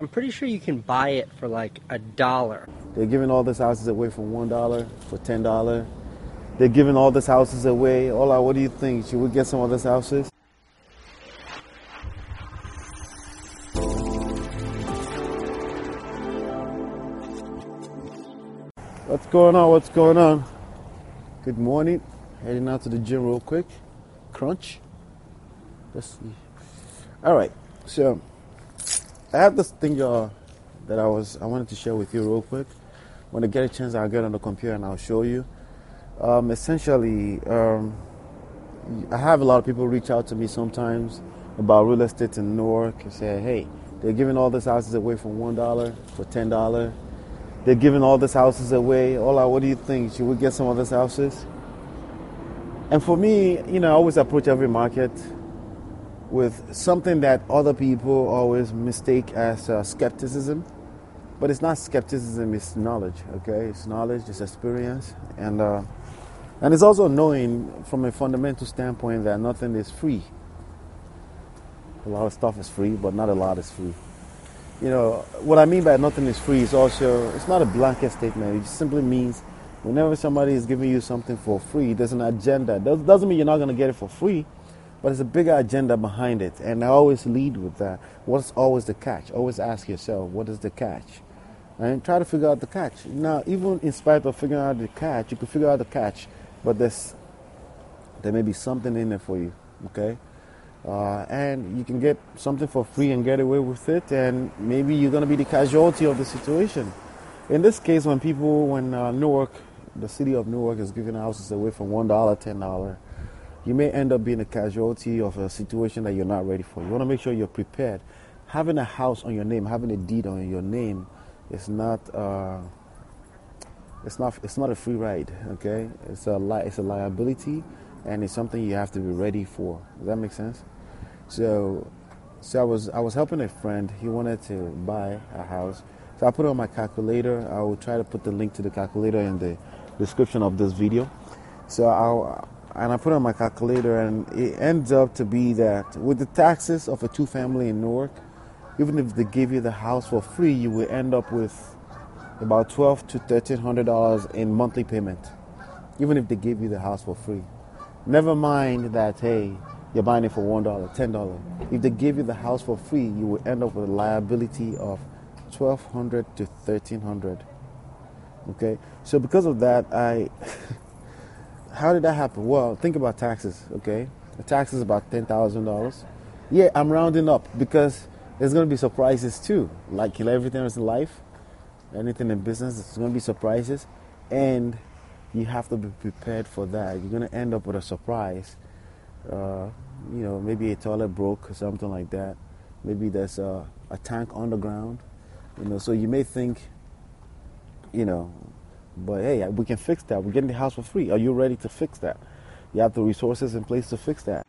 I'm pretty sure you can buy it for like $1. They're giving all these houses away for $1, for $10. They're giving all these houses away. Ola, what do you think? Should we get some of these houses? What's going on? What's going on? Good morning. Heading out to the gym real quick. Crunch. Let's see. All right. So I have this thing that I wanted to share with you real quick. When I get a chance, I'll get on the computer and I'll show you. Essentially, I have a lot of people reach out to me sometimes about real estate in Newark and say, hey, they're giving all these houses away for $1, for $10. They're giving all these houses away. Ola, what do you think? Should we get some of these houses? And for me, I always approach every market with something that other people always mistake as skepticism. But it's not skepticism, it's knowledge, okay? It's knowledge, it's experience. And it's also knowing from a fundamental standpoint that nothing is free. A lot of stuff is free, but not a lot is free. What I mean by nothing is free is also, it's not a blanket statement. It just simply means whenever somebody is giving you something for free, there's an agenda. That doesn't mean you're not going to get it for free, but there's a bigger agenda behind it. And I always lead with that. What's always the catch? Always ask yourself, what is the catch? And try to figure out the catch. Now, even in spite of figuring out the catch, you can figure out the catch, but there may be something in there for you, okay? And you can get something for free and get away with it, and maybe you're going to be the casualty of the situation. In this case, when Newark, the city of Newark is giving houses away for $1, $10, you may end up being a casualty of a situation that you're not ready for. You want to make sure you're prepared. Having a house on your name, having a deed on your name, it's not a free ride, okay? It's a liability, and it's something you have to be ready for. Does that make sense? So I was helping a friend. He wanted to buy a house. So I put it on my calculator. I will try to put the link to the calculator in the description of this video. So I put it on my calculator, and it ends up to be that with the taxes of a two-family in Newark, even if they give you the house for free, you will end up with about $1,200 to $1,300 in monthly payment, even if they give you the house for free. Never mind that, hey, you're buying it for $1, $10. If they give you the house for free, you will end up with a liability of $1,200 to $1,300. Okay, so because of that, how did that happen? Well, think about taxes. Okay, the tax is about $10,000. Yeah, I'm rounding up because there's going to be surprises too. Like everything else in life, anything in business, there's going to be surprises, and you have to be prepared for that. You're going to end up with a surprise. Maybe a toilet broke or something like that. Maybe there's a tank underground. So you may think, but hey, we can fix that. We're getting the house for free. Are you ready to fix that? You have the resources in place to fix that.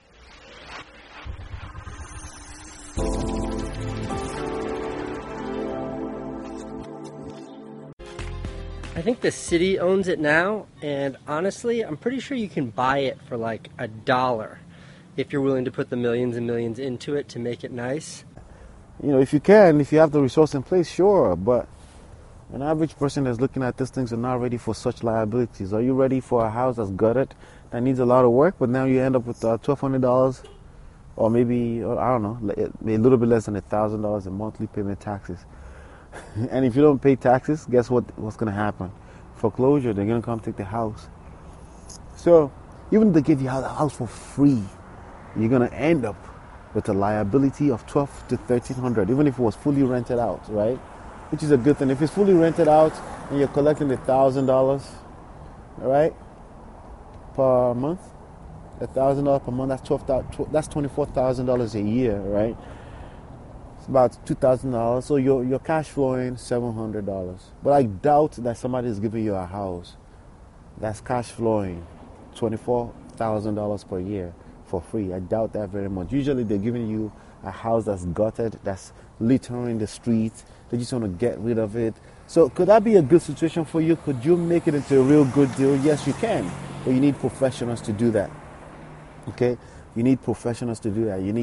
I think the city owns it now, and honestly, I'm pretty sure you can buy it for like $1 if you're willing to put the millions and millions into it to make it nice. If you have the resource in place, sure, but an average person that's looking at these things are not ready for such liabilities. Are you ready for a house that's gutted, that needs a lot of work, but now you end up with $1,200 or maybe, I don't know, a little bit less than $1,000 in monthly payment taxes? And if you don't pay taxes, guess what's going to happen? Foreclosure, they're going to come take the house. So even if they give you the house for free, you're going to end up with a liability of $1,200 to $1,300, even if it was fully rented out, right? Which is a good thing. If it's fully rented out and you're collecting $1,000, all right, per month, $1,000 per month, that's $24,000 a year, right? It's about $2,000. So you're cash flowing $700. But I doubt that somebody is giving you a house that's cash flowing $24,000 per year for free. I doubt that very much. Usually they're giving you a house that's gutted, that's littering the streets. They just want to get rid of it. So could that be a good situation for you? Could you make it into a real good deal? Yes, you can. But you need professionals to do that. Okay? You need professionals to do that. You need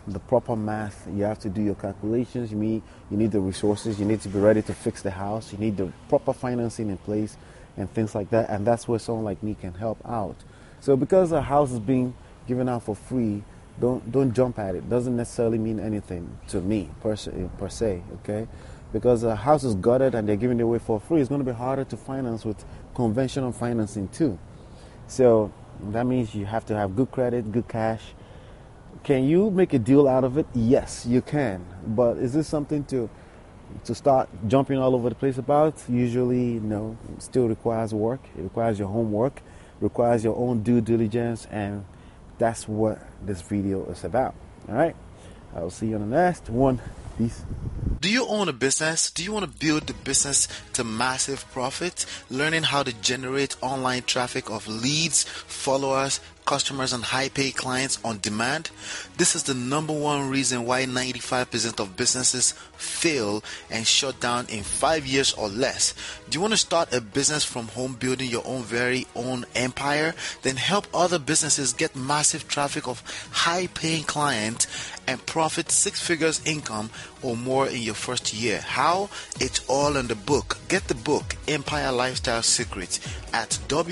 the proper math. You have to do your calculations. You need the resources. You need to be ready to fix the house. You need the proper financing in place and things like that. And that's where someone like me can help out. So because a house is being given out for free, don't jump at it. Doesn't necessarily mean anything to me per se, okay? Because a house is gutted and they're giving it away for free, it's going to be harder to finance with conventional financing too. So that means you have to have good credit, good cash. Can you make a deal out of it? Yes, you can. But is this something to start jumping all over the place about? Usually, no. It still requires work. It requires your homework, requires your own due diligence, and that's what this video is about. All right? I will see you on the next one. Peace. Do you own a business? Do you want to build the business to massive profit? Learning how to generate online traffic of leads, followers, customers, and high-paid clients on demand? This is the number one reason why 95% of businesses fail and shut down in 5 years or less. Do you want to start a business from home, building your own very own empire? Then help other businesses get massive traffic of high-paying clients and profit 6 figures income or more in your first year. How? It's all in the book. Get the book, Empire Lifestyle Secrets, at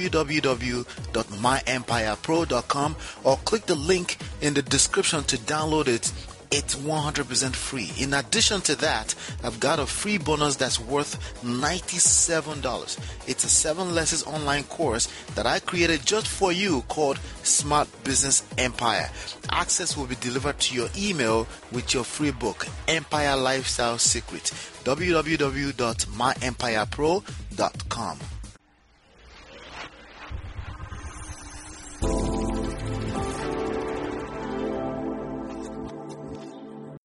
www.myempirepro.com or click the link in the description to download it. It's 100% free. In addition to that, I've got a free bonus that's worth $97. It's a 7 lessons online course that I created just for you called Smart Business Empire. Access will be delivered to your email with your free book, Empire Lifestyle Secrets, www.myempirepro.com.